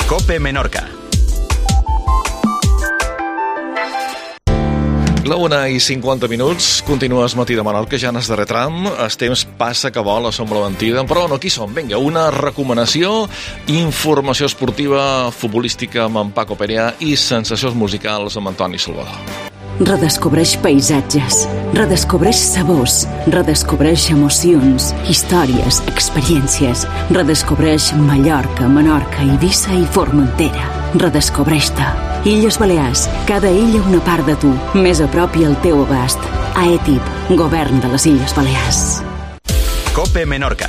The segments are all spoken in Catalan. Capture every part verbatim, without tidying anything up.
COPE Menorca. La una i cinquanta minuts, continues Matí de Menorca, ja en el darrer tram, el temps passa que vol, assombra la mentida, però no, aquí som, vinga, una recomanació, informació esportiva, futbolística amb en Paco Perea i sensacions musicals amb Antoni Salvador. Redescobreix paisatges, redescobreix sabors, redescobreix emocions, històries, experiències, redescobreix Mallorca, Menorca, Eivissa i Formentera. Redescobreix-te. Illes Balears, cada illa una part de tu, més a prop i al teu abast. AETIP, Govern de les Illes Balears. COPE Menorca.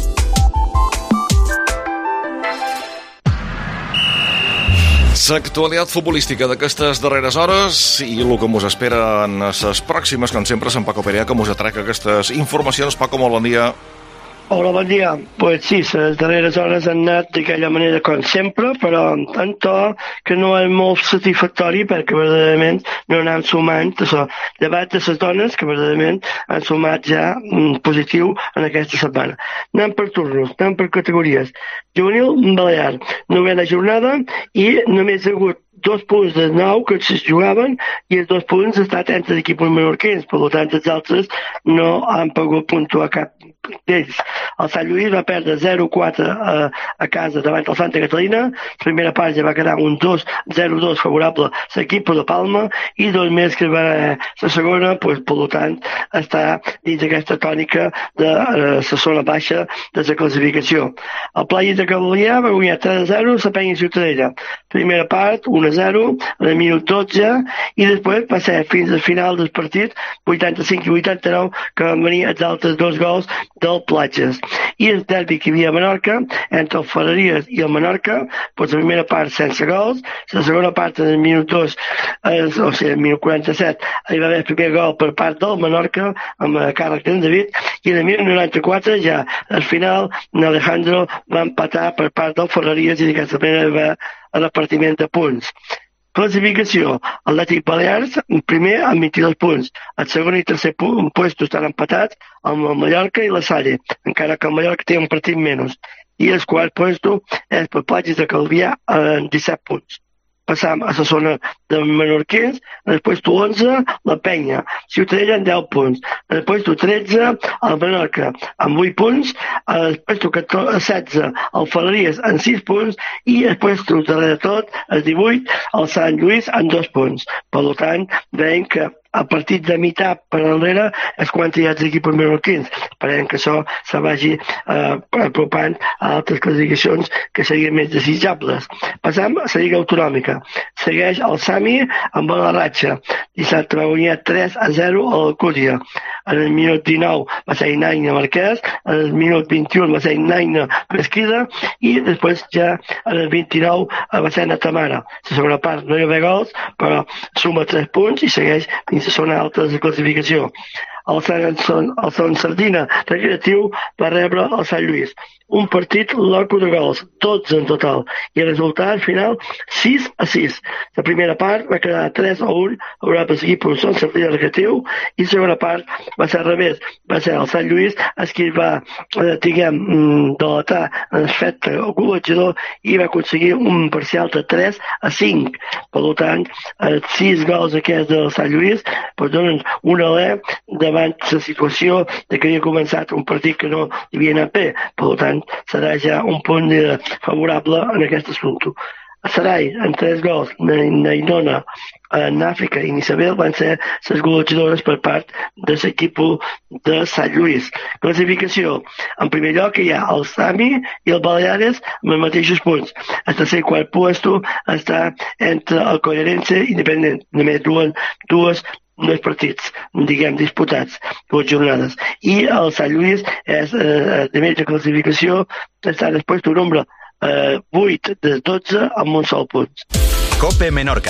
L'actualitat futbolística d'aquestes darreres hores i el que mos espera en les pròximes, com sempre, és en Paco Perea, que mos atraca aquestes informacions. Paco, molt bon dia. Hola, bon dia. Pues sí, les darreres hores han anat d'aquella manera com sempre, però en to que no és molt satisfactori perquè verdaderament no n'han sumant això, llevat de les dones que verdaderament han sumat ja mm, positiu en aquesta setmana. Anem per turnos, anem per categories. Juvenil Balear, novena jornada i només ha hagut dos punts de nou que es jugaven i els dos punts han estat entre equips menorquins, per tant els altres no han pogut puntuar cap d'ells. El Sant Lluís va perdre zero quatre a, a casa davant del Santa Catalina, la primera part ja va quedar un dos zero dos favorable a l'equip de Palma i dos més que va la segona, pues, per tant està dins d'aquesta tònica de uh, la zona baixa de la classificació. El Playa de Cavalià va guanyar tres a zero a la Penya Ciutadella. Primera part, un a zero, en el minut dotze, i després va ser fins al final del partit, vuitanta-cinc i vuitanta-nou, que van venir els altres dos gols del Platges. I el derbi que hi havia a Menorca, entre el Ferreries i el Menorca, doncs la primera part sense gols, la segona part en el minut dos, eh, o sigui, el minut quaranta-set, hi va haver el primer gol per part del Menorca, amb el càrrec d'en David, i en el minut noranta-quatre ja, al final, Alejandro va empatar per part del Ferreries i d'aquesta manera va a repartiment de punts. Classificació. Atlètic Balears, primer amb vint-i-dos punts. El segon i tercer punt, puesto estan empatats amb el Mallorca i la Salle, encara que el Mallorca té un partit menys. I el quart puesto és per Platges de Calvià amb disset punts. Passam a la zona de menorquins, en el puesto onze, la Penya, Ciutadella amb deu punts, en el puesto tretze, el Menorca amb vuit punts, en el puesto setze, el Ferreries amb sis punts i el puesto darrere tot, el divuit, el Sant Lluís amb dos punts. Per tant, veiem que a partir de meitat per enrere és quan hi ha els equips menorquins. Esperem que això se vagi eh, apropant a altres classificacions que serien més desitjables. Passam a la Lliga Autonòmica. Segueix el Sami amb bona ratxa. Dissabte va guanyar tres a zero a l'Alcúdia. En el minut dinou va ser Inaina Marquès, en el minut vint-i-u va ser Inaina Pesquida i després ja en el vint-i-nou va ser Natamara. La segona part no hi ha gols, però suma tres punts i segueix fins a zona alta de classificació. El Sant, el Sant Sardina Recreatiu va rebre el Sant Lluís. Un partit loco de gols, dotze en total, i el resultat final sis a sis. La primera part va quedar tres a un, haurà per seguir per el Sant Sardina Recreatiu, i la segona part va ser al revés, va ser el Sant Lluís el que va, eh, diguem, delatar en el fet golejador i va aconseguir un parcial de tres a cinc. Per tant, els sis gols aquests del Sant Lluís pues, donen un alè davant la situació de que havia començat un partit que no havia anat bé. Per tant, serà ja un punt favorable en aquest assumpte. A Sarai, en tres gols, Nainona, en Àfrica i Nisabel van ser les golejadores per part de l'equip de Sant Lluís. Classificació. En primer lloc hi ha el Sami i el Baleares amb els mateixos punts. El tercer i quart puesto està entre el Collerense i Independent. Només duen dues dos partits, diguem, disputats, dues jornades. I el Sant Lluís és eh, de mitja classificació, està després d'un nombre eh, vuit de dotze amb un sol punt. COPE Menorca.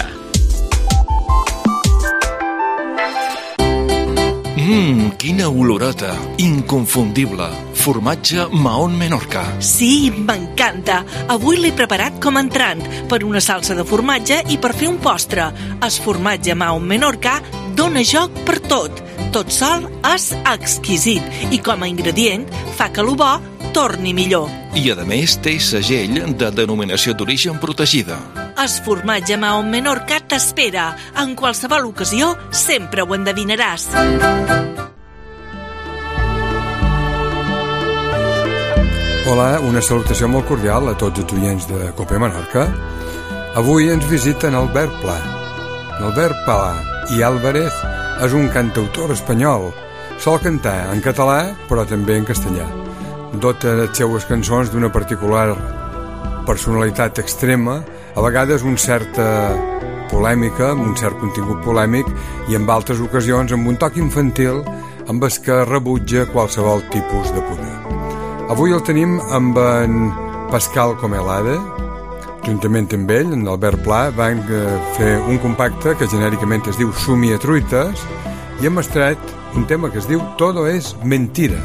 Mmm, quina olorota, inconfundible. Formatge Mahón Menorca. Sí, m'encanta. Avui l'he preparat com a entrant, per una salsa de formatge i per fer un postre. El formatge Mahón Menorca dona joc per tot. Tot sol és exquisit i com a ingredient fa que lo bo torni millor. i, a més, té segell de denominació d'origen protegida. El formatge Mahon Menorca t'espera. En qualsevol ocasió, sempre ho endevinaràs. Hola, una salutació molt cordial a tots els oients de Cope Menorca. Avui ens visiten Albert Pla. Albert Pla i Álvarez és un cantautor espanyol. Sol cantar en català, però també en castellà. Dota les seues cançons d'una particular personalitat extrema, a vegades una certa polèmica, amb un cert contingut polèmic, i en altres ocasions amb un toc infantil amb el que rebutja qualsevol tipus de poder. Avui el tenim amb en Pascal Comelada. Juntament amb ell, en Albert Pla, van fer un compacte que genèricament es diu Somia truites i hem estret un tema que es diu Todo es mentira.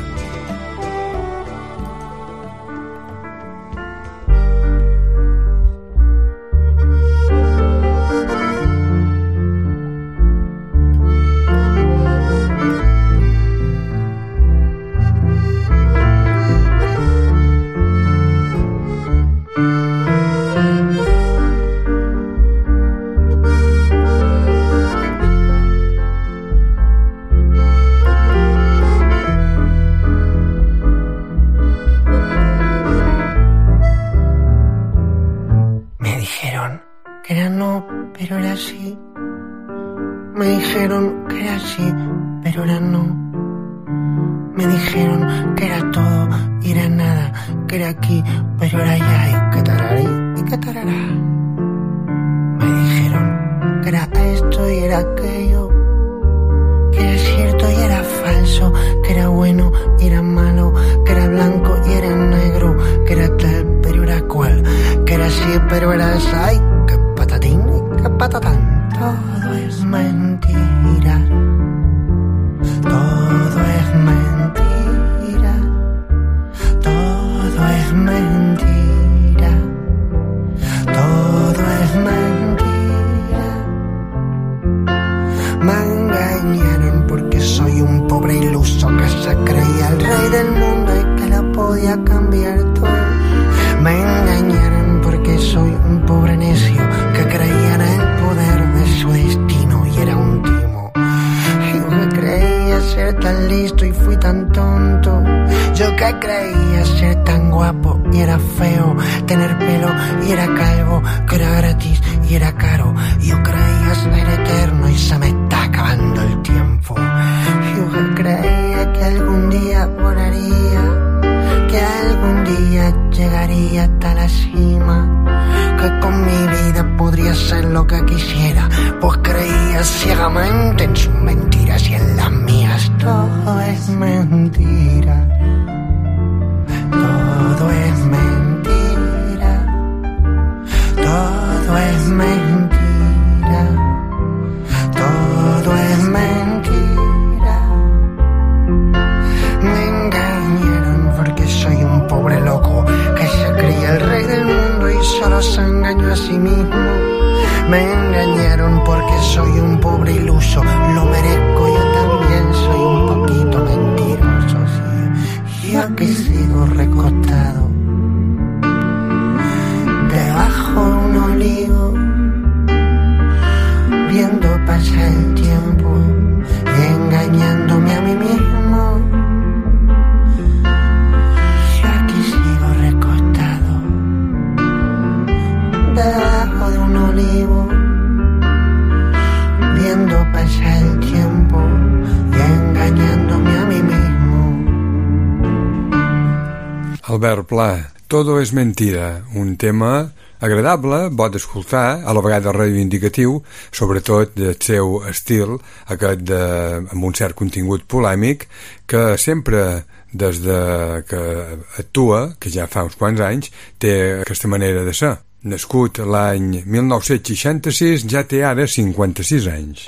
Albert Pla, Todo es mentira, un tema agradable, bo d'escoltar, a la vegada reivindicatiu, sobretot del seu estil, aquest de, amb un cert contingut polèmic, que sempre, des de que actua, que ja fa uns quants anys, té aquesta manera de ser. Nascut l'any mil nou-cents seixanta-sis, ja té ara cinquanta-sis anys.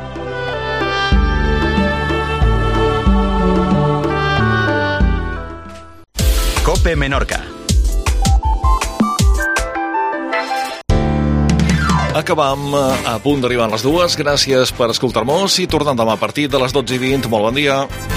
Cope Menorca. Acabam a punt d'arribar a les dues. Gràcies per escoltar-nos i tornem demà a partir de les dotze i vint. Molt bon dia.